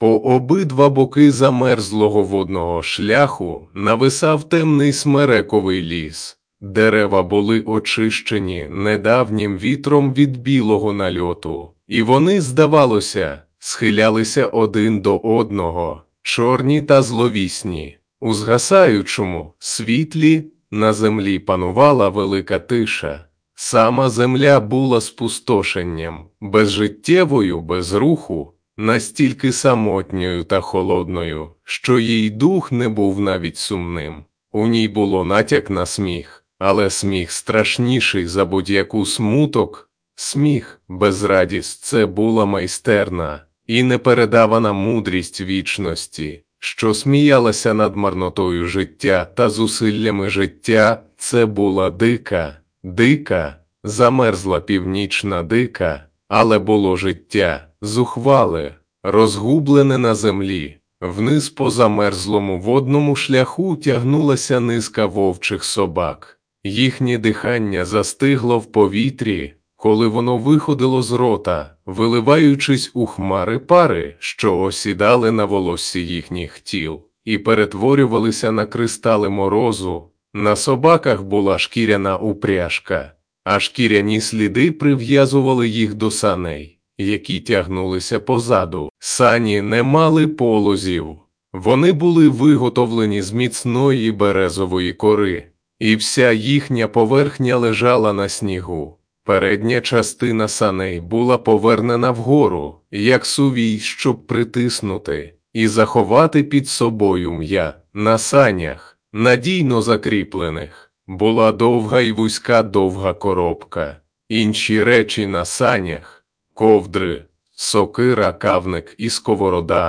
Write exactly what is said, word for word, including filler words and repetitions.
По обидва боки замерзлого водного шляху нависав темний смерековий ліс. Дерева були очищені недавнім вітром від білого нальоту, і вони, здавалося, схилялися один до одного, чорні та зловісні. У згасаючому світлі на землі панувала велика тиша. Сама земля була спустошенням, безжиттєвою, без руху, настільки самотньою та холодною, що їй дух не був навіть сумним. У ній було натяк на сміх, але сміх страшніший за будь-яку смуток. Сміх, безрадість – це була майстерна і непередавана мудрість вічності, що сміялася над марнотою життя та зусиллями життя. Це була дика, дика, замерзла північна дика, але було життя, зухвале, розгублене на землі. Вниз по замерзлому водному шляху тягнулася низка вовчих собак. Їхнє дихання застигло в повітрі, коли воно виходило з рота, виливаючись у хмари пари, що осідали на волоссі їхніх тіл, і перетворювалися на кристали морозу. На собаках була шкіряна упряжка, а шкіряні сліди прив'язували їх до саней, які тягнулися позаду. Сані не мали полозів. Вони були виготовлені з міцної березової кори, і вся їхня поверхня лежала на снігу. Передня частина саней була повернена вгору, як сувій, щоб притиснути і заховати під собою м'я. На санях, надійно закріплених, була довга і вузька довга коробка. Інші речі на санях – ковдри, сокира, кавник і сковорода